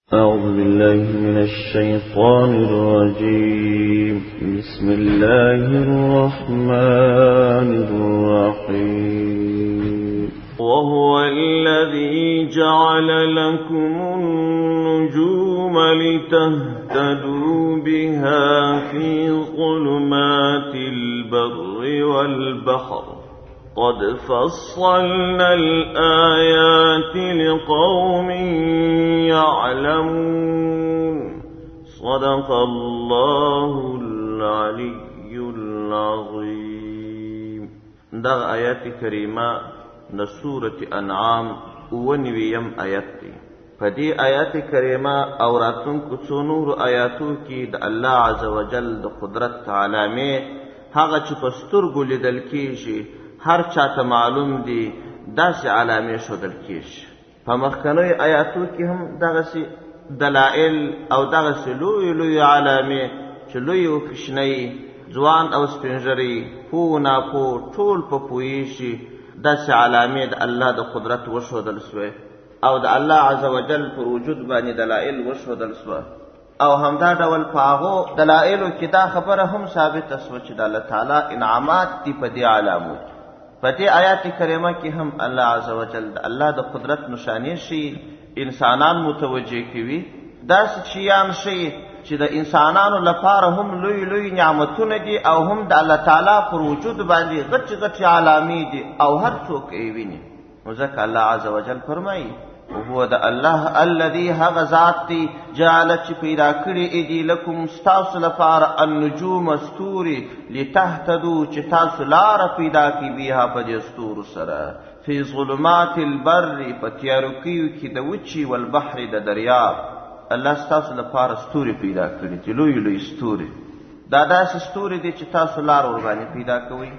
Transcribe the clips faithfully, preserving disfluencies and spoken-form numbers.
أعوذ بالله من الشيطان الرجيم. بسم الله الرحمن الرحيم. وهو الذي جعل لكم النجوم لتهتدوا بها في ظلمات البر والبحر قد فصلنا الآيات لقوم يعلمون. صدق الله العلي العظيم. دا آیات کریمه د سورة انعام ونویم آیت دی. په دې آیات کریمه او راتلونکو څو نورو آیاتو کې د الله عز وجل د قدرت علامې هغه چې په سترګو لیدل کېږي هر چاته معلوم دي داسې علامې ښودل کېږي. په مخکنیو آیاتو کې هم دغسې دلایل او دغسې لویې لویې علامې چې لوی او کوچنی ځوان او سپین ږیری پوه ناپوه ټول په پوهېږي داسې علامې د الله د قدرت وښودل سوې او د الله عز وجل پر وجود باندې دلایل وښودل سوه او همدا ډول په هغو دلایلو کې دا خبره هم ثابته سوه چې د الله تعالی انعامات دي په دې علامو. په دې آیات کریمه کې هم الله عز وجل د الله د قدرت نشانې شي انسانان متوجه کوي. داسې شیان شي چې د انسانانو لپاره هم لوی لوی نعمتونه دي او هم د الله تعالی پر وجود باندې غټې غټې علامې دي او هر څوک یې ویني. نو ځکه الله عز وجل فرمایي وهو د الله الذي هغه ذات دی جعل چې پیدا کړي دي لکم ستاسو لپاره النجوم ستوري لتهتدوا چې تاسو لاره پیدا کړي بها په دې ستورو سره فی ظلمات البر په تیاروکیو کې د وچې والبحر د دریاب. الله ستاسو لپاره ستوري پیدا کړي دي لوی لوی ستوري. دا داسې ستوري دي چې تاسو لار ورباندې پیدا کوئ.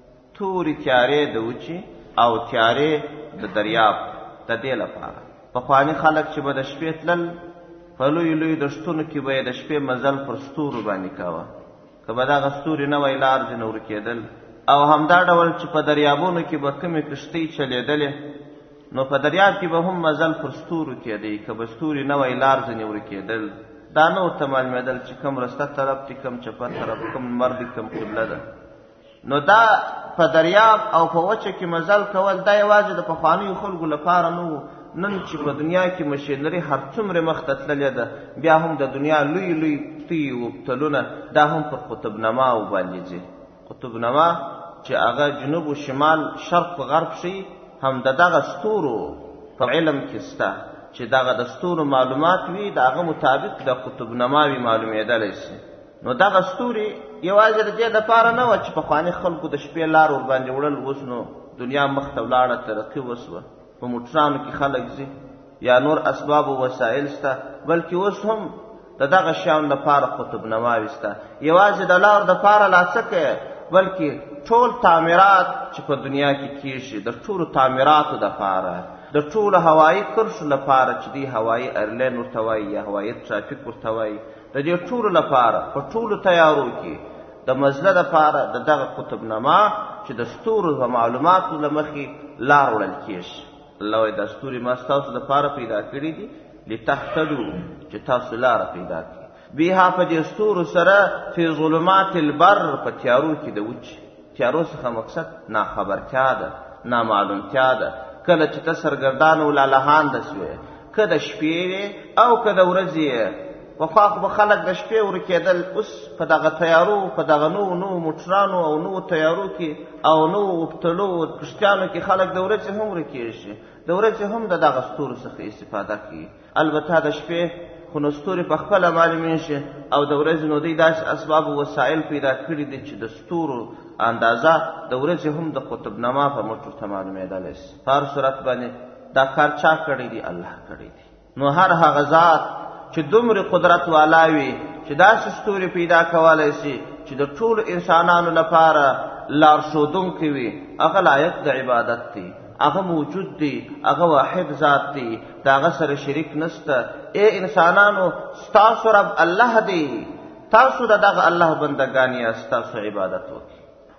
تورې تیارې د وچې او تیارې د دریاب د دې لپاره پخواني خلک چې به د شپې تلل په لویو لویو دښتونو کې به یې د شپې مزل پر ستورو باندې کوه. که به دغه ستوري نه وی لار ځینې ورکېدل او همدا ډول چې په دریابونو کې به کومې کښتۍ چلېدلې نو په دریاب کې به هم مزل پر ستورو کېدی. که به ستوري نه وی لار ځینې ورکېدل دا نه ورته معلومېدل چې کوم رسته طرف دی کوم چپه طرف کوم لمر دی کوم قبله ده. نو دا په دریاب او په وچه کې مزل کول دا یوازې د پخوانیو خلکو لپاره نه و. نن چې په دنیا کې مشینري هر څومره مخته تللې ده بیا هم د دنیا لوی لوی تیږې وبتلونه دا هم پر قطب نما وباندې ځي. قطب نما چې هغه جنوب و شمال شرق و غرب شي هم د دغه ستورو په علم کې سته چې دغه د ستورو معلومات وي د هغه مطابق د قطب نما وي معلومېدلی شي. نو دغه ستوري یوازې د دې لپاره نه وه چې پخواني خلکو د شپې لار ورباندې وړل. اوس نو دنیا مخته ولاړه ترقي وسوه په موټرانو کې خلک ځي یا نور اسباب و وسایل شته بلکې اوس هم د دغه شیانو لپاره قطب نماوي شته. یوازې د لار دپاره لا څه کوې بلکې ټول تعمیرات چې په دنیا کې کېږي د ټولو تعمیراتو دپاره د ټولو هوایي کرښو لپاره چې دی هوایي ایرلاین ورته وایي یا هوایي ټرافیک ورته وایي د دې ټولو لپاره په ټولو تیارو کې د مزله دپاره د دغه قطب نما چې د ستورو په معلوماتو له مخې لار وړل کېږي. الله وایي دا ستوري ما ستاسو لپاره پیدا کړي دي لتهتدوا چې تاسو لاره پیدا کړي بها په دې ستورو سره فی ظلمات البر په تیارو کې د وچې تیارو څخه مقصد ناخبرتیا ده نامعلومتیا ده. کله چې ته سرګردان و لالهانده سوې که د شپې وې او که د ورځې پخوا خو به خلک د شپې ورکېدل. اوس په دغه تیارو په دغه نوو نوو موټرانو او نوو تیارو کې او نوو وبتلو کښتیانو کې خلک د ورځې هم ورکېږي. د ورځې هم د دغه ستورو څخه استفاده کوي. البته د شپې خو نو ستوري په خپله معلومېږي او د ورځې نو دوی داسې اسباب و وسایل پیدا کړي دي چې د ستورو اندازه د ورځې هم د قطب نما په مټ ورته معلومېدلی شي. په هر صورت باندې دا کار چا کړی دی؟ الله کړی دی. نو هر هغه ذات چې دومره قدرت والا وي چې داسې ستوري پیدا کولی شي چې د ټولو انسانانو لپاره لارښودونکی وي هغه لایق د عبادت دی. هغه موجود دی هغه واحد ذات دی د هغه سره شریک نشته. ای انسانانو ستاسو رب الله دی تاسو د دغه الله بندګان یاست تاسو عبادت وکړئ.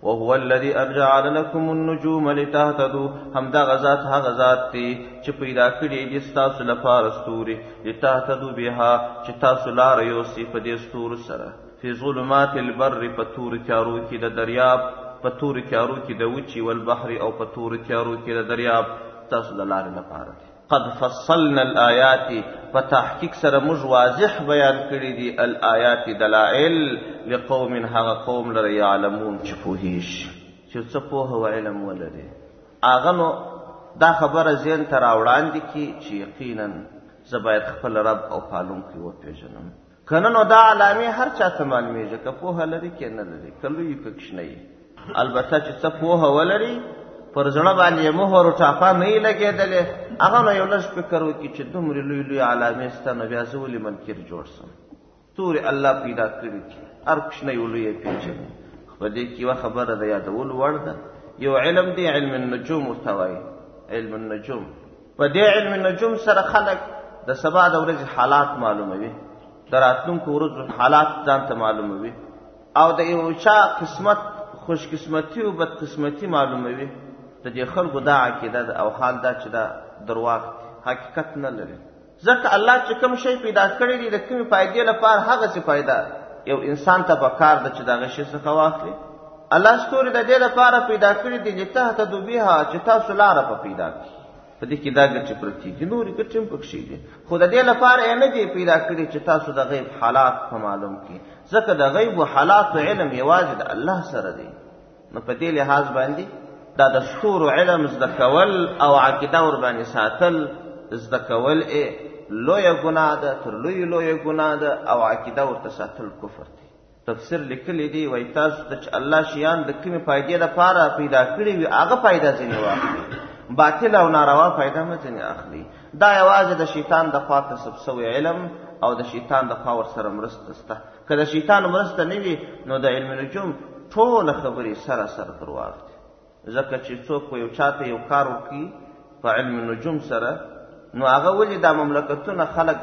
وهو الذي جعل لكم النجوم لتهتدوا هم دا غزات هغه ذات دی چې پیدا کړی دي ستاسو لپاره ستوري لتهتدوا بها چې تاسو لار یوسئ په دې ستورو سره فی ظلمات البر په تور تیارو کې د دریاب په تور تیارو کې د وچی والبحر او په تور تیارو کې د دریاب تاسو د لارې لپاره دي قد فصلنا الآيات په تحقیق سره موږ واضح بیان کړي دي الآيات دلائل لقوم هغه قوم لره یعلمون چې پوهیږي چې څه پوهه او علم ولري هغه نو دا خبره ذهن ته راوړاندې کړي چې یقینا زه باید خپل رب او پالونکی وپېژنم کنه نو دا علامې هر چا ته معلومیږي که پوهه لري که نه لري که لوی که کوچنی البته چې څه پوهه ولري پر زړه باندې مهر او ټاپه نه یې لګېدلې هغه نو یو لږ فکر وکړي چې دومرې لوی لوی علامې سته نو بیا زه ولې منکر جوړ سم تورې الله پیدا کړي دي هر کوچنی ولوی یې پېژني په دې کې یوه خبره د یادولو وړ ده یو علم دی علم النجوم ورته وایي علم النجوم په دې علم النجوم سره خلک د سبا د ورځې حالات معلوموي د راتلونکو ورځو حالات ځان ته معلوموي او د یو چا قسمت خوش قسمتي او بد قسمتي معلوموي د دې خلکو دا عقیده ده او حال دا چې دا درواغ حقیقت نه لري ځکه الله چې کوم شی پیدا کړی دی د کومې فایدې لپاره هغسې فایده یو انسان ته پکار ده چې د هغه شي څخه واخلي الله ستوري د دې لپاره پیدا کړي دي لتهتدوا بها چې تاسو لاره په پیدا کړي په دې کې دا ګټې پرتې دي نورې ګټې هم پکښې دي خو د دې لپاره یې نه دي پیدا کړي چې تاسو د غیب حالات په معلوم کړي ځکه د غیب و حالاتو علم یوازې د الله سره دی نو په دې لحاظ باندې دا د ستورو علم زده کول او عقیده ورباندې ساتل زده کول یې لویه ګناه ده تر لویې لویه ګناه ده او عقیده ورته ساتل کفر دی تفسیر لیکلی دی وایي تاسو ته چې الله شیان د کومې فایدې لپاره پیدا کړي وي هغه فایده ځینې واخلي باطل او ناروا فایده مه ځینې اخلي دا یوازې د شیطان د خوا کسب سوی علم او د شیطان د خوا ورسره مرسته شته که د شیطان مرسته نه وي نو د علم نجوم ټوله خبرې سراسر درواغ دي ځکه چې څوک یو چاته یو کار وکړي په علم نجوم سره نو هغه ولې دا مملکتونه خلک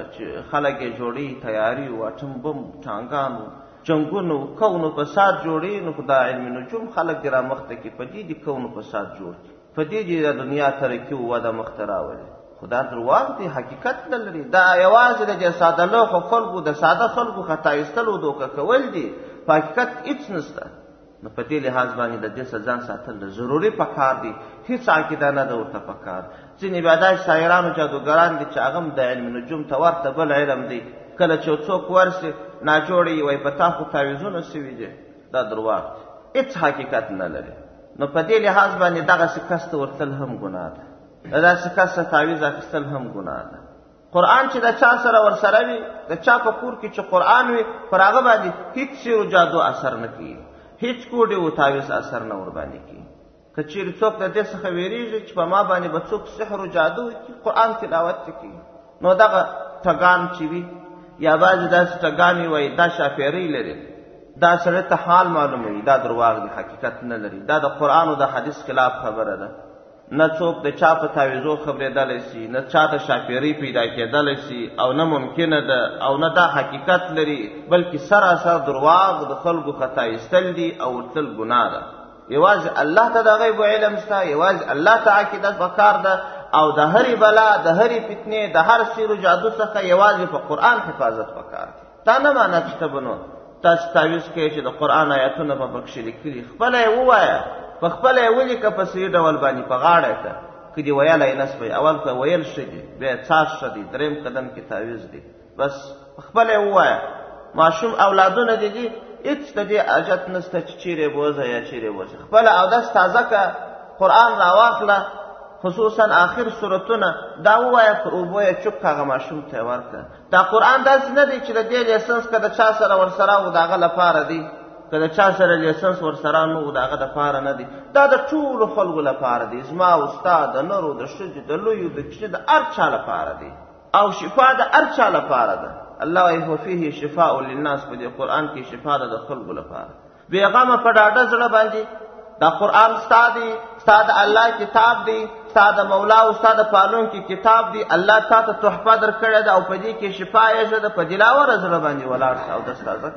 خلک یې جوړي تیاری و اټم بم ټانګانو جنګونو کونو فساد جوړي نو دا علم نجوم خلک د رامخته کې په دې دي کونو فساد جوړ کړي په دې دي د دنیا ترقي او وده مخته راولي خدا درواغ دی حقیقت نه لري دا یوازې د ساده لوخو خلکو د ساده خلکو خطا ایستلو دوکه کول دي په حقیقت هیڅ نشته نو په دې لحاظ باندې د دې ځان ساتل د ضروري پکار دي هیڅ عقیده نه ده ورته پکار ځینې بیا دا شاعرانو جادوګران دي چې هغه هم د علم نجوم ته ورته بل علم دی کله چې څوک ورسي ناجوړي وایي په تا خو تعویضونه سوي دي دا درواغ دي هیڅ حقیقت نه لري نو په دې لحاظ باندې دغسې کس ته ورتل هم ګناه ده د داسې کس ته تعویض اخیستل هم ګناه ده قرآن چې د چا سره ورسره وي د چا په کور کې چې قرآن وي پر هغه باندې هیڅ سحر و جادو اثر نه کوي هیڅ کوډې و تعویض اثر نه ورباندې کوي که چیرې څوک د دې څخه ویریږي چې په ما باندې به څوک سحر و جادو وکړي قرآن تلاوت کوي نو دغه ټګان چې وي یا بعضې داسې ټګان وي وایي دا شاپیرۍ لري دا سړی ته حال معلوموي دا درواغ دی حقیقت نه لري دا د قرآن او د حدیث خلاف خبره ده نه څوک د چا په تعویضو خبرېدلی سي نه چا ته شاپیرۍ پیدا کېدلی سي او نه ممکنه ده او نه دا حقیقت لري بلکې سراسر درواغ د خلکو خطا ایستل دي او ورتل ګناه ده یوازې الله ته د غیب علم شته یوازې الله ته عقیده پکار ده او د هرې بلا د هرې فتنې د هر سحر و جادو څخه یوازې په قرآن حفاظت پکار دی دا نه معنی چې ته به نو تاسو تعویض کوئ چې د قرآن آیاتونه به پکښې لیکلي خپله یې ووایه په خپله یې ولیکه په صحیح ډول باندې په غاړه یې ته که دې ویلی نه سوی اول که ویل ښه دي بیا څاښ ښه دي دریم قدم کې تعویض دی بس په خپله یې ووایه ماشوم اولادونه دې دي هېڅ د دې حاجت نشته چې چیرې بوځه یا چیرې بوځه خپله اودس تازه که قرآن راواخله خصوصا آخر صورتونه دا ووایه په اوبو یې چوک هغه ماشوم ته یې ورکړه دا قرآن داسې نه دی چې د دې لیسنس که د چا سره ورسره و د هغه لپاره دی که د چا سره لیسنس ورسره نه و د هغه دپاره نه دی دا د ټولو خلکو لپاره دی زما او ستا د نرو د ښځو د لویو د کوچني د هر چا لپاره دی او شفا د هر چا لپاره ده الله وایي وفیه شفاء للناس په دې قرآن کې شفا ده د خلکو لپاره بېغمه په ډاډه زړه باندې دا قرآن ستا دی ستا د الله کتاب دی ستا د مولا او ستا د پالونکي کتاب دی الله تا ته تحفه در کړې ده او په دې کې شفا یې ښه ده په دلاوره زړه باندې ولاړ شه او دس تازه کړه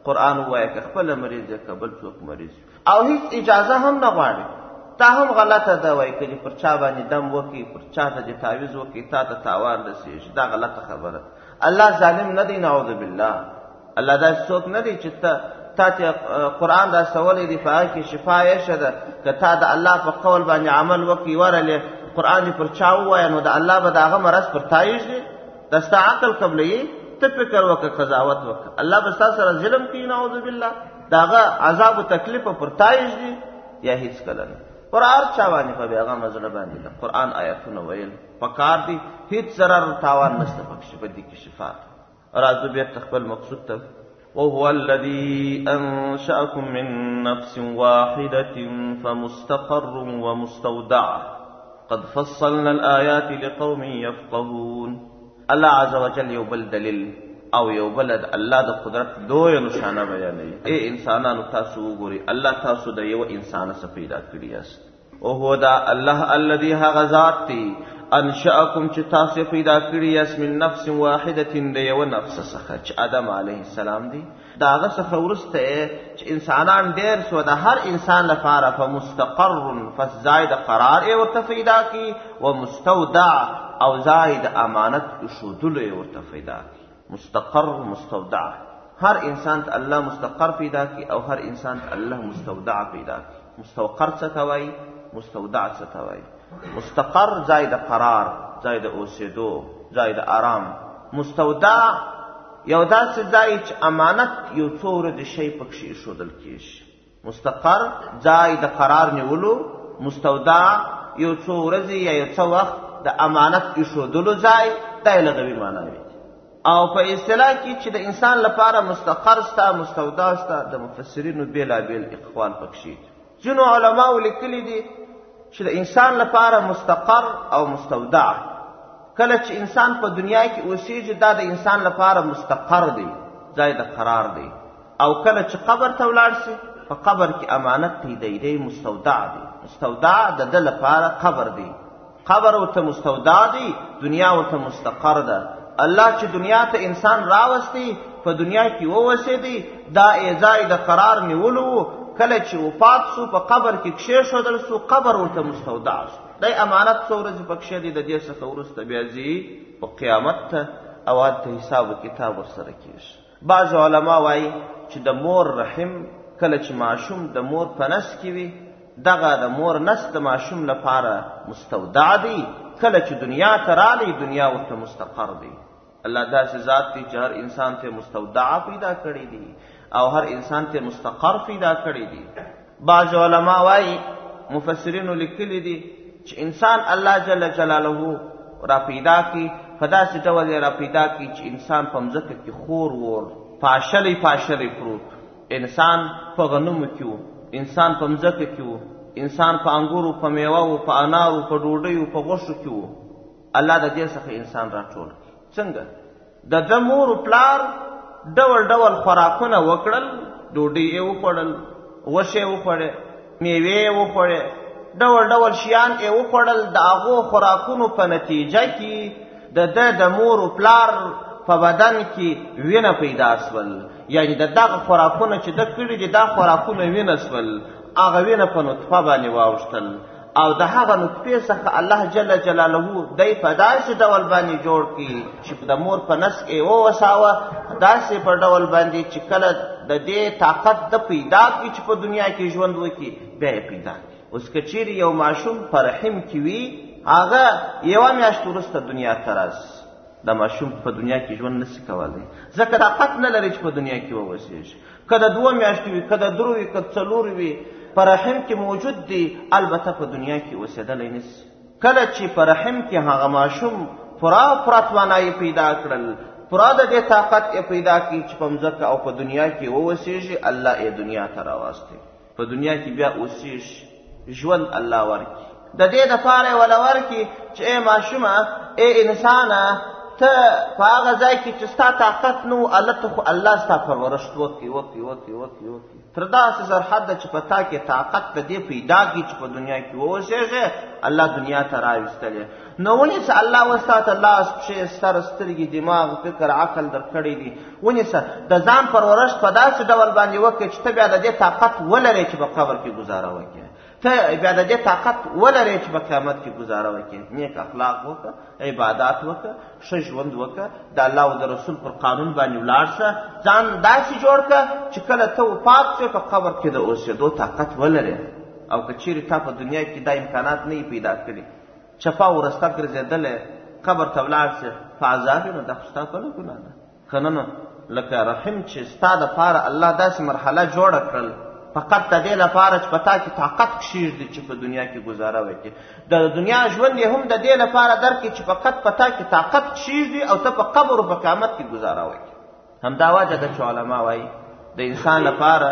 قرآن ووایه که خپله مریض یې که بل څوک مریض او هیڅ اجازه هم نه غواړي. تا هم غلطه ده وایي که دې پر چا باندې دم وکړي، پر چا ته دې تعویض وکړي، تا ته تاوان رسېږي، دا غلطه خبره. الله ظالم نه دی، نعوذ بالله. الله داسې څوک نه دی چې ته تا ته قرآن راسولی دی، په هغه کې شفا یې ده. که تا د الله په قول باندې عمل وکړي، ورلې قرآن دې پر چا ووایه، نو د الله به د هغه مرض پر تا ایږدي. دا ستا عقل قبلوي، ته فکر وکړه، قضاوت وکړه. الله به ستا سره ظلم کوي، نعوذ بالله. د هغه عذاب و تکلیف پر تا ایږدي یا هیڅ کله نه. پر هر چا باندې په بېغمه زړه باندې د قرآن آیتونه ویل پکار دي، هیڅ ضرر تاوان نشته پکښې، په دې کې شفا ده. راځو بېرته خپل مقصود ته. وهو الذي أنشأكم من نفس واحدة فمستقر ومستودع قد فصلنا الآيات لقوم يفقهون. الله عز وجل یو بل دلیل او یو بل د الله د قدرت لویه نشانه بیانوي. ای انسانانو تاسو وګورئ، الله تاسو د یو انسان څخه پیدا کړي یاست. وهو دا الله الذي هغه ذات دی انشأکم چې تاسو پیدا کړي یاست من نفس واحدة د یو نفس څخه چې آدم علیه السلام دی. د هغه څخه وروسته چې انسانان ډېر سو، د هر انسان لپاره فمستقر پس ځای د قرار یې ورته پیدا کړي، ومستودع او ځای د امانت ایښودلو یې ورته پیدا کړي. مستقر مستودع، هر انسان ته الله مستقر پیدا کی او هر انسان ته الله مستودع پیدا کی. مستقر څه ته وایي؟ مستودع څه ته وایي؟ مستقر ځای د قرار، ځای د اوسېدو، ځای د آرام. مستودع یو داسې ځای چې امانت یو څو ورځې شی پکښې ایښودل کېږي. مستقر ځای د قرار نیولو، مستودع یو څو ورځې یا یو څه وخت د امانت ایښودلو ځای. دا یې لغوي معنی. او په اصطلاح کې چې د انسان لپاره مستقر ستا، مستودع ستا، د مفسرینو بېلابېل اقوال پکښې دي. ځینو علماو لیکلي دي چې د انسان لپاره مستقر او مستودع کله چې انسان په دنیا کې اوسېږي، دا د انسان لپاره مستقر دی، ځای د قرار دی. او کله چې قبر ته ولاړ سي، په قبر کې امانت دی، دی دی مستودع دی. مستودع د ده لپاره قبر دی. قبر ورته مستودع دی، دنیا ورته مستقر ده. الله چې دنیا ته انسان راوستی، په دنیا کې ووسېدی، دا ځای د قرار نیولو. کله چې وفات سو، په قبر کې کښېښودل سو، قبر ورته مستودع سو. دی امانت څو ورځې پکښې دی، د دې څخه وروسته بیا ځي په قیامت ته او هلته حساب و کتاب ورسره کېږي. بعض علما وایي چې د مور رحم کله چې ماشوم د مور په نس کې وي، دغه د مور نس د ماشوم لپاره مستودع دی. کله چې دنیا ته رالی، دنیا ورته مستقر دی. الله داسې ذات دی چې هر انسان ته مستودع پیدا کړی دی او هر انسان ته مستقر پیدا کړی دی. بعض علما وایي، مفسرینو لیکلی دي چې انسان الله جل جلاله را پیدا کی، په داسې ډول یې را پیدا کی چې انسان په مځکه کې خور وور پاشلی پاشلی پروت. انسان په غنمو کې و، انسان په مځکه کې و، انسان په انګورو، په میوو، په انارو، په ډوډیو، په غوښو کې و. الله د دې څخه انسان راټول کړي. څنګه؟ د ده مور و پلار ډول ډول خوراکونه وکړل، ډوډۍ یې وخوړل، غوښې یې وخوړې، میوې یې وخوړې، ډول ډول شیان یې وخوړل. د هغو خوراکونو په نتیجه کې د ده د مور و پلار په بدن کې وینه پیدا سول. یعنې د دغه خوراکونه چې ده کړي دي، دا خوراکونه وینه سول. هغه وینه په نطفه باندې واوښتل او د هغه نطفې څخه الله جل جلاله دی په داسې ډول باندې جوړ کړي چې د مور په نس کې ووساوه، داسې په ډول باندې چې کله د دې طاقت د پیدا کړي چې په دنیا کې ژوند وکړي، بیا یې پیدا کړي. اوس که چیرې یو ماشوم په رحم کې وي، هغه یوه میاشت وروسته دنیا ته راسي، د ماشوم په دنیا کې ژوند نشي کولی، ځکه طاقت نه لري چې په دنیا کې ووسېږي. که د دوه میاشتې وي، که د درو وي، که د څلور وي، په رحم کې موجود دی، البته په دنیا کې اوسېدلی نشي. کله چې په رحم کې هغه ماشوم پوره پوره توانایي پیدا کړل، پوره د دې طاقت یې پیدا کړي چې په مځکه او په دنیا کې ووسېږي، الله یې دنیا ته راوستی، په دنیا کې بیا اوسېږي، ژوند الله ورکړي. د دې دپاره یې وله ورکړي چې ای ماشومه، ای انسانه، ته په هغه ځای کې چې ستا طاقت نه و هلته خو الله ستا پرورش وکړي وکړي وکړي وکړي وکړي تر داسې سرحده چې په تا کې طاقت د دې پیدا کړي چې په دنیا کې واوسېږې الله دنیا ته راویستلې نو ونیسه الله وستا ته لاس پښې سر سترګې دماغ فکر عقل در کړی دي ونیسه د ځان پرورش په داسې ډول باندې وکړې چې ته بیا د دې طاقت ولرې چې په قبر کې ګزاره وکړې ته بیا د دې طاقت ولرې چې په قیامت کې ګزاره وکړې نیک اخلاق وکړه عبادات وکړه ښه ژوند وکړه د الله او د رسول پر قانون باندې ولاړ شه ځان داسې جوړ کړه چې کله ته وفات شې په قبر کې د اوسېدو طاقت ولرې او که چیرې تا په دنیا کې دا امکانات نه یې پیدا کړي چپا ورسته ګرځېدلی قبر ته ولاړ شې په عذاب نو دا خو ستا په نه ګناه ده ښه نه نو لکه رحم چې ستا دپاره الله داسې مرحله جوړه کړل فقط د دې لپاره چې په تا کې طاقت کښېږدي چې په دنیا کې ګزاره وکړي د دنیا ژوند یې هم د دې لپاره درکړي چې فقط په تا کې طاقت کښېږدي او ته په قبر او په قیامت کې ګزاره وکړي همدا وجه ده چې علما وایي د انسان لپاره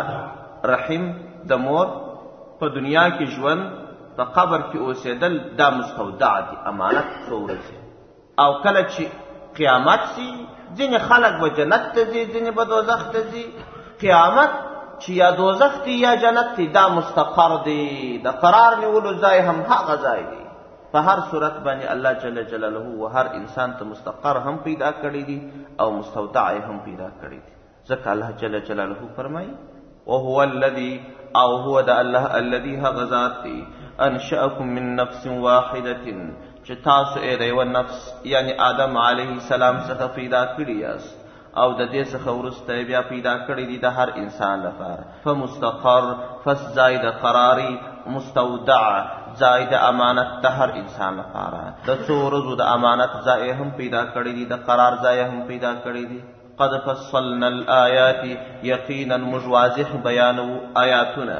رحم د مور په دنیا کې ژوند په قبر کې اوسېدل دا مستودع دي امانت څو ورځې او کله چې قیامت سي ځینې خلک به جنت ته ځي ځینې به دوزخ ته ځي قیامت چې یا دوزخ دی یا جنت دی دا مستقر دی د قرار نیولو ځای هم هغه ځای دی په هر صورت باندې الله جل جلاله و هر انسان ته مستقر هم پیدا کړی دی او مستودع هم پیدا کړی دی ځکه الله جل جلاله فرمایي وهو الذي او هو د الله الذي هغه ذات دی انشأکم من نفس واحده چې تاسو یې د یوه نفس یعنی آدم علیه السلام څخه پیدا کړي یاست او د دې څخه وروسته بیا پیدا کړی دي د هر انسان لپاره فمستقر فس ځای د قراري مستودع ځای د امانت د هر انسان لپاره د څو ورځو د امانت ځای هم پیدا کړی دي د قرار ځای هم پیدا کړی دي قد فصلنا الآیات یقینا موږ واضح بیانو آیاتونه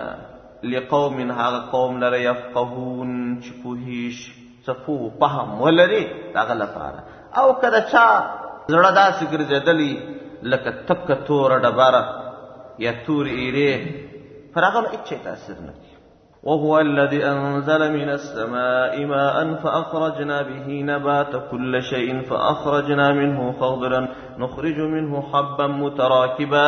لقوم هغه قوم لره یفقهون چې پوهیږي څه پوه فهم ولري د هغه لپاره او که د چا زړه داسې ګرځېدلی لکه تکه توره ډبره یا تورې ایرې پر هغه هېڅ شی تاثیر نه کوي وهو الذي أنزل من السماء ماء فأخرجنا به نبات كل شيء فأخرجنا منه خضرا نخرج منه حبا متراكبا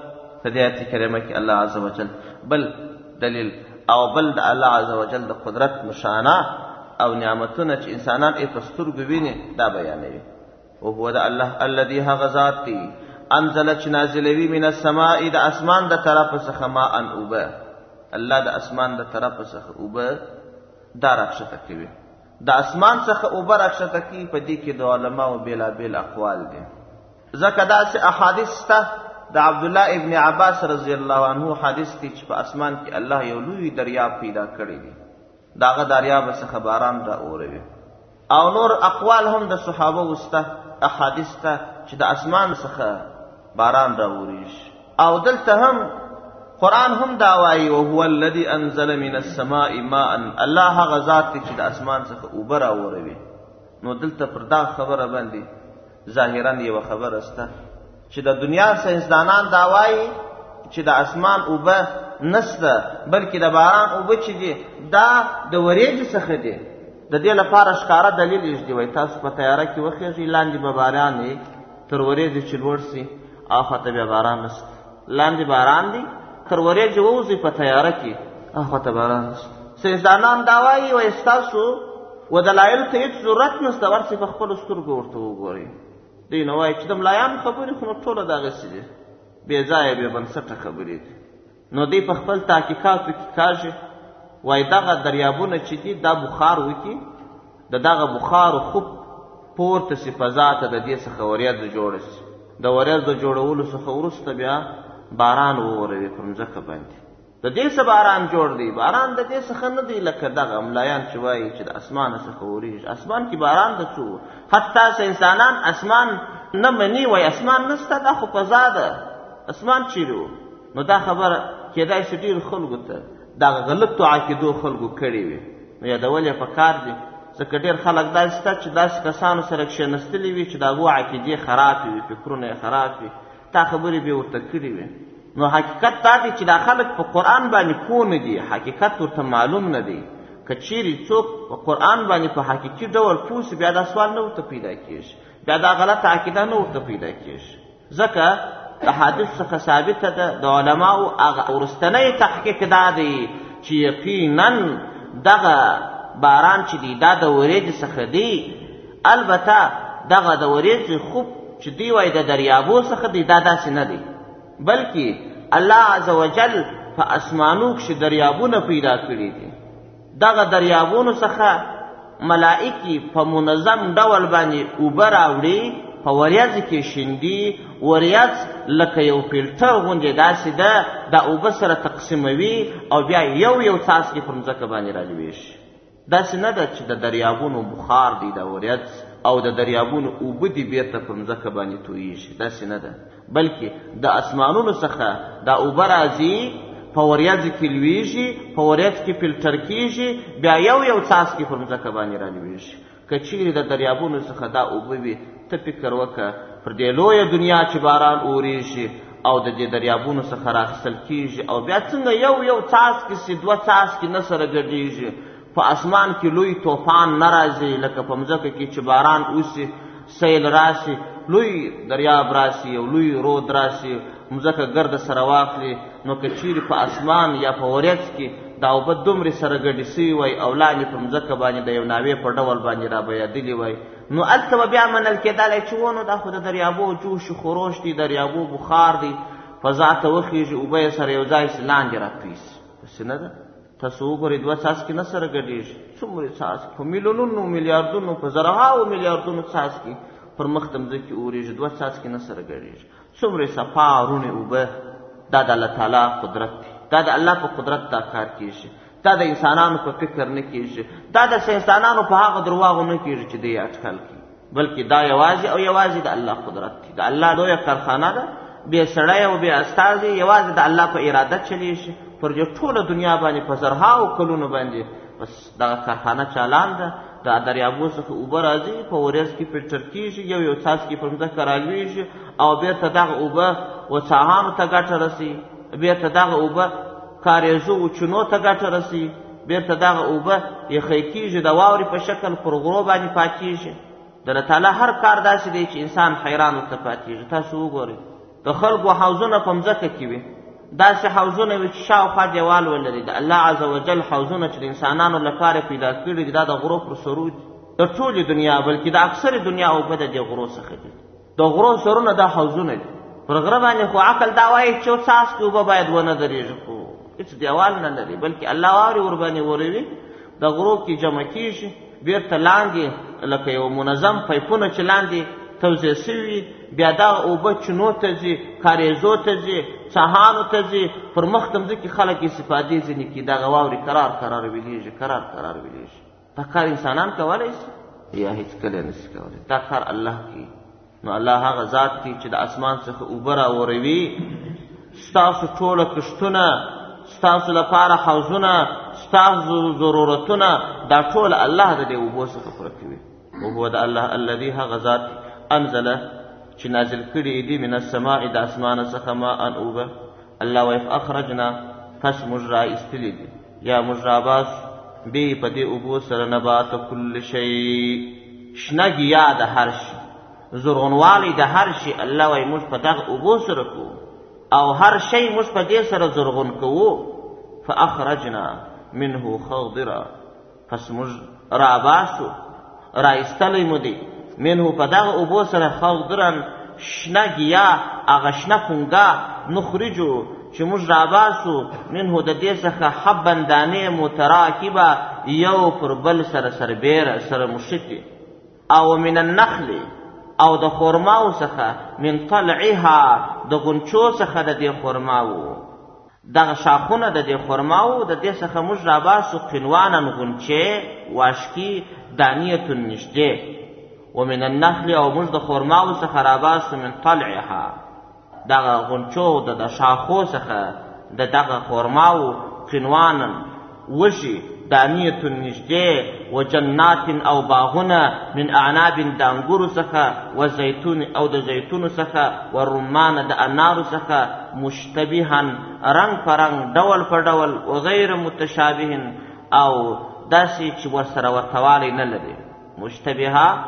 فديات كلمك الله عز وجل بل دلیل او بل د الله عز وجل د قدرت نشانه او نعمتونه چې انسانان یې په سترګو ویني دا بیانوي وهو د الله الذي هغه ذات دی انزل چې نازلوي من السماء د اسمان د طرفه څخه ماء اوبه الله د اسمان د طرفه څخه اوبه دا راښکته کوي د اسمان څخه اوبه راښکته کوي په دې کې د علماو بېلابېل اقوال دي ځکه داسې احادیث شته د عبدالله ابن عباس رضی الله عنه حدیث دی چې په اسمان کې الله یو لوی دریاب پیدا کړی دی د هغه دریاب څخه باران را اوروي او نور اقوال هم د صحابه وسته احادیث ته چې د اسمان څخه باران را اوریږي او دلته هم قرآن هم دا وایي وهو الذي انزل من السماء ماء الله هغه ذات دی چې د اسمان څخه اوبه را اوروي نو دلته پر دا خبره باندې ظاهرا یوه خبره شته چې د دنیا ساینسدانان دا وایي چې د اسمان اوبه نشته بلکې د باران اوبه چې دي دا د وریځو څخه دي د دې لپاره ښکاره دلیل ایږدي وایي تاسو په تیاره کې وخېږئ لاندې به باران وي تر وریځې چې لوړ سي اخواته بیا باران نشته لاندې باران دي تر وریځې ووځئ په تیاره کې اخواته باران نشته ساینسدانان دا وایي وایي ستاسو و دلایلو ته هېڅ ضرورت نشته ورسې په خپلو سترګو ورته وګورئ دوی نو وایي چې د ملایانو خبرې خو نو ټوله دغسې دي بې ځایه بې بنسټه خبرې دي نو دوی په خپل تحقیقاتو کې کاږي وایي دغه دریابونه چې دي دا بخار وکړي د دغه بخارو خوب پورته سي فضا ته د دې څخه وریځ جوړه سي د وریځ د جوړولو څخه وروسته بیا باران ووروي پر مځکه باندې د دې څه باران جوړ دی باران د دې څخه نه دی لکه دغه ملایان چې وایي چې د اسمانه څخه وریږي اسمان کې باران د څو حتی انسانان اسمان نه مني وایي اسمان نشته دا خو فضا ده اسمان چیرې و نو دا خبره کېدای شي ډېرو خلکو ته دغه غلطو عقیدو خلکو کړې وي نو یادول یې پکار دي ځکه ډېر خلک داسې شته چې داسې کسانو سره کښېنستلي وي چې د هغو عقیدې خرابې وي فکرونه یې خراب وي تا خبرې به ورته کړې وي نو حقیقت دا دی چې دا خلک په قرآن باندې پوه نه دي حقیقت ورته معلوم نه دی که چیرې څوک په قرآن باندې په حقیقي ډول پوه سي بیا دا سوال نه ورته پیدا کېږي بیا دا غلطه عقیده نه ورته پیدا کېږي. ځکه د حدیث څخه ثابته ده د علماو هغه وروستنی تحقیق دا دی چې یقینا دغه باران چې دی دا د وریځې څخه دی. البته دغه د وریځې خوب چې دی وایي د دریابو څخه دی دا داسې نه دی، بلکې الله عز وجل په اسمانو کښې دریابونه پیدا کړي دي. دغه دریابونو څخه ملائکې په منظم ډول باندې اوبه راوړي، په وریځ کې شیندي. وریځ لکه یو فلټر غوندې داسې ده، دا اوبه سره تقسیموي او بیا یو یو څاڅکي پر مځکه باندې رالویږي. داسې نه ده چې د دریابونو بخار دی د وریځ او د دریابونو اوبه دي بیرته پر مځکه باندې تویږي، داسې نه ده، بلکې د اسمانونو څخه دا اوبه راځي، په وریځ کې لویږي، په وریځ کې فلټر کېږي، بیا یو یو څاڅکي پر مځکه باندې رالویږي. که چیرې د دریابونو څخه دا اوبه وي، ته فکر وکړه پر دې لویه دنیا چې باران اورېږي او د دې دریابونو څخه راخیستل کېږي او بیا څنګه یو یو څاڅکي سي دوه څاڅکي نه سره ګډېږي. په اسمان کې لوی طوفان نه راځي لکه په مځکه کې چې باران اوسي، سیل راسي، لوی دریاب راسي او لوی رود راسي، مځکه ګرده سره واخلي. نو که چیرې په اسمان یا په وریځ کې دا اوبه دومرې سره ګډې سوي وای او لاندې په مځکه باندې د یو ناوې په ډول باندې رابهېدلې وای، نو هلته به بیا منل کېدلی چې ونو دا خو د دریابو جوش خروش دی، دریابو بخار دی، فضا ته وخېږي، اوبه یې سره یو ځای سي لاندې راپرې سي. داسې نه ده. تاسو وګورئ دوه څاڅکي نه سره ګډېږي، څومرې څاڅکي په میلیونونو میلیاردونو په زرهاو میلیاردونو څاڅکي پر مخ د مځکې اورېږي، دوه څاڅکي نه سره ګډېږي. څومرې صفا روڼې اوبه. دا د الله تعالی قدرت دی، دا د الله په قدرت دا کار کېږي، دا د انسانانو په فکر نه کېږي، دا د ساینسدانانو په هغه درواغو نه کېږي چې دی یې اټکل کړي، بلکې دا یوازې او یوازې د الله قدرت دی. د الله لویه کارخانه ده، بې سړی او بې استازي، یوازې د الله په اراده چلېږي. پر دې ټوله دنیا باندې په زرهاو کلونو باندې بس دغه کارخانه چالان ده. د دریابو څخه اوبه راځي، په وریځ کې فلټر کېږي، یو یو څاڅکي پر مځکه رالوېږي او بېرته دغه اوبه وڅاهانو ته ګټه رسي، بېرته دغه اوبه کاریزو و چونو ته ګټه رسي، بېرته دغه اوبه یخی کېږي، د واورې په شکل پر غرو باندې پاکېږي. د الله تعالی هر کار داسې دی چې انسان حیران ورته پاتېږي. تاسو وګورئ د خلکو حوضونه په مځکه کې وي، داسې حوضونه وي چې شاوخوا دیوال ولري. د الله عز وجل حوضونه چې د انسانانو لپاره پیدا کړي دي، دا د غرو پر سرو دي. د ټولې دنیا بلکې د اکثرې دنیا اوبه د دې غرو څخه دي. د غرو سرونه دا حوضونه دي. پر غره باندې خو عقل دا وایي چې یو څاڅکي اوبه باید ونه درېږي، خو هېڅ دیوال نه لري، بلکې الله واورې ورباندې وروي، د غرو کې جمع کېږي، بېرته لاندې لکه یو منظم پایپونه چې لاندې توزیع سوي، بیا دغه اوبه چونو ته ځي، کاریزو ته ځي، څاهانو ته ځي، پر مخ د مځکې خلک استفادې ځینې کړي، دغه واورې کرار کرار ویلېږي، کرار کرار ویلېږي. دا کار انسانان کولی شي یا هېڅکله نه شي کولی، دا کار الله کوي. نو الله هغه ذات دی چې د اسمان څخه اوبه راوروي، ستاسو ټوله کښتونه، ستاسو لپاره حوضونه، ستاسو ضرورتونه، دا ټول الله د دې اوبو څخه پوره کوي. وهو د الله الذي هغه ذات انزله چې نازل کړي دي من السماء د اسمانه څخه ماء اوبه. الله وایي فاخرجنا پس موږ را ایستلي دي یا موږ راباس بې په دې اوبو سره نبات کل شی، شنه ګیا د هر شي، زرغونوالی د هر شي. الله وایي موږ په دغه اوبو سره کوو او هر شی موږ په دې سره زرغون کوو. فاخرجنا منه خضرا پس موږ راباسو را ایستلی مو دي منه په دغه اوبو سره خضرا شنه ګیا، هغه شنه پونګه، نخرجو چې موږ راباسو منه د دې څخه حبا دانې متراکبه، یو پر بل سره سربیره سره مشتي، او من النخل او د خرماو څخه، من طلعها د غنچو څخه د دې خرماو، دغه شاخونه د دې خرماو د دې څخه موږ راباسو قنوانا غنچې واشکي دانیة نږدې، ومن النخل او موږ د خرماو څخه راباسو من طلعها دغه غنچو د شاخو څخه د دغه خرماو قنوانا وشي دانیة نږدې، و جنات او باغونه من اعناب د انګورو څخه، و زیتون او د زیتونو څخه، و رمان د انارو څخه، مشتبها رنگ پر رنگ، ډول پر ډول، و غیر متشابه او داسې چې ورسره ورتوالی نه لري. مشتبهه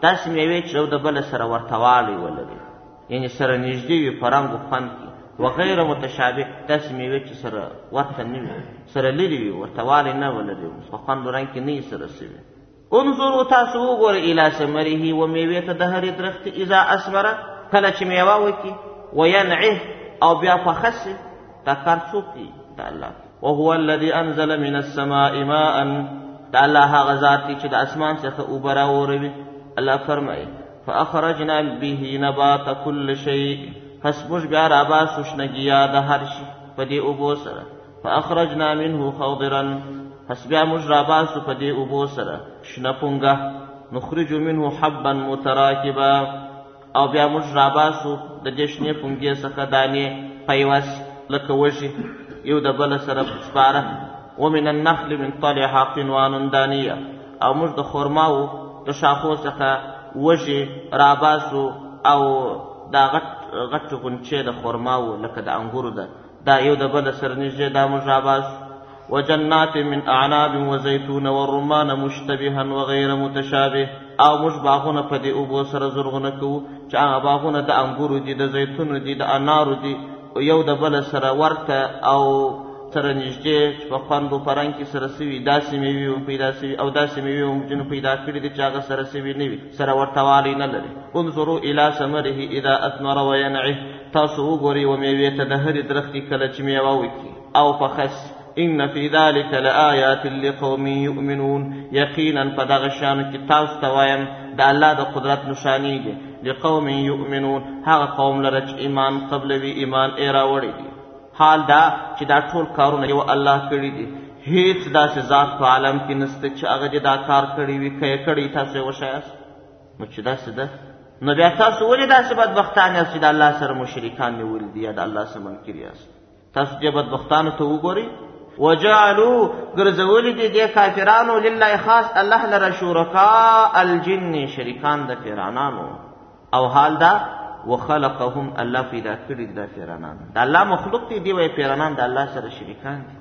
داسې میوې چې یو د بله سره ورته والی ولري، یعنې سره نږدې وي په رنګ و خوند کې. وغیر متشابه داسې میوې چې سره ورته نه وي، سره لرې وي، ورته والی نه ولري، په خوند و رنګ کې نه وي سره سوي. انظروا تاسو وګورئ الی ثمره و میوې ته د هرې درختې اذا اثمره، کله چې میوه وکړي، وینعه او بیا پخه سي. دا کار څوک دی؟ د الله. وهو الذي انزل من السماء ماء، دا الله هغه ذات دی چې د اسمان څخه اوبه راوروي. الله فرمایي فاخرجنا به نبات كل شيء، پس موږ بیا راباسو شنګیا د هر شي په دې اوبو سره. فاخرجنا منه خضرا، پس بیا موږ راباسو په دې اوبو سره شنه پونګه. نخرج منه حبا متراکبا، او بیا موږ راباسو د دې شنې پونګې څخه دانې پیوس لکه وږي یو د بله سره سپاره. ومن النخل من طلعها قنوان دانیه، او موږ د خرماو د شاخو څخه وږي راباسو او دا غټ غټ غونچې د خرماو لکه د انګورو ده، دا یو د بله سره نږدې دا موږ راباسو. وجنات من اعناب وزيتون والرمان مشتبها وغير متشابه، او موږ باغونه په دې اوبو سره زرغونه کوو چې هغه باغونه د انګورو دي، د زیتونو دي، د انارو دي، یو د بله سره ورته او سره نږدې چې په خوند و په رنګ کې سره سوي. داسې میوې هم پیدا سوي او داسې میوې هم ځینو پیدا کړي دي چې هغه سره سوي نه وي، سره ورته والی نه لري. انظروا الی ثمره اذا اثمر وینعه، تاسو وګورئ و میوې ته د هرې درختې کله چې میوه وکړي او پخه سي. ان فی ذلک لآیات لقوم یؤمنون، یقینا په دغه شیانو کې تاسو ته وایم د الله د قدرت نښانې دي. لقوم یؤمنون، هغه قوم لره چې ایمان قبلوي، ایمان یې راوړی دي. حال دا چې دا ټول کارونه یو الله کړي دي، هیڅ داسې ذات په عالم کې نسته چې هغه دې دا کار کړی وي. که یې کړی تاسو یې وښایاست، نو چې داسې ده نو بیا تاسو ولې داسې بدبختان یاست چې د الله سره مشرکان نیولي دي یا د الله سره منکر یاست؟ تاسو دې بدبختانو ته وګورئ. وجعلوا، ګرځولي دي دې کافرانو لله خاص الله لره شرکاء الجن، شریکان د پیرانانو. او حال دا وخلقهم، الله پیدا کړي د پیرانان، د الله مخلوق دي، دی وای پیرانان د الله سره شریکان دي.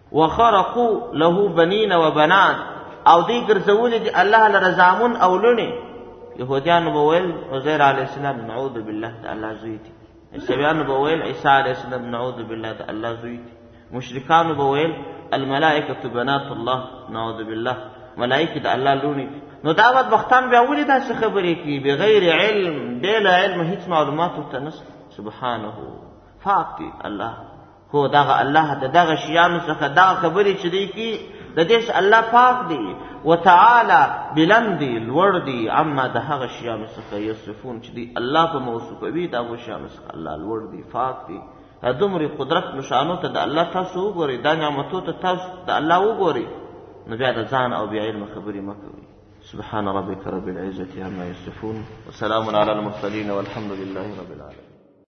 وخرقوا له بنین و بنات، او دی ګرځولي دي الله لره زامن او لونې. يهوديانو به ویل عزیر علیه السلام نعوذ بالله د الله زوی دي، عیسویانو به ویل عیسی علیه السلام نعوذ بالله د الله زوی دي، مشرکانو به ویل الملائکة بنات الله نعوذ بالله، ملائکه د الله لونې دي. نو دا بدبختان بیا ولې داسې خبرې کوي بغیر علم؟ بې له علمه هیڅ معلومات ورته نشته. سبحانه پاک دی الله. هو دغه الله د دغه شیانو څخه دغه خبرې چې دی کوي د دې الله پاک دی. وتعالى بلند دی، لوړ دی، عما د هغه شیانو څخه یصفون چې دی الله په موصوفوي د هغو شیانو څخه الله لوړ دی، پاک دی. دومره قدرت نشانو ته د الله تاسو وګورئ، دا نعمتو ته تاسو د الله وګورئ، نو بیا د ځان او بیا علم خبرې مه کوئ. سبحان ربك رب العزة عما يصفون وسلام على المرسلين والحمد لله رب العالمين.